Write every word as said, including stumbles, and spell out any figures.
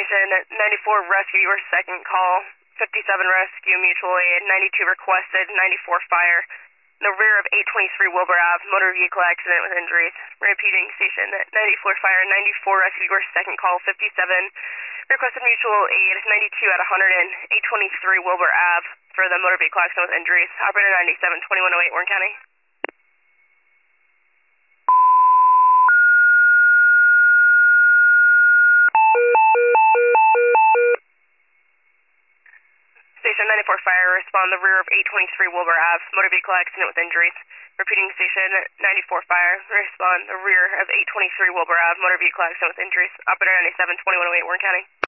Station ninety-four rescue, your second call. fifty-seven rescue, mutual aid. ninety-two requested, ninety-four fire. In the rear of eight twenty-three Wilbur Ave, motor vehicle accident with injuries. Repeating, station ninety-four fire, ninety-four rescue, your second call. fifty-seven requested mutual aid. ninety-two at one hundred and eight twenty-three Wilbur Ave for the motor vehicle accident with injuries. Operator ninety-seven, twenty-one oh eight, Warren County. Station ninety-four fire, respond the rear of eight twenty-three Wilbur Ave, motor vehicle accident with injuries. Repeating, station ninety-four fire, respond the rear of eight twenty-three Wilbur Ave, motor vehicle accident with injuries. Operator ninety-seven, twenty-one oh eight, Warren County.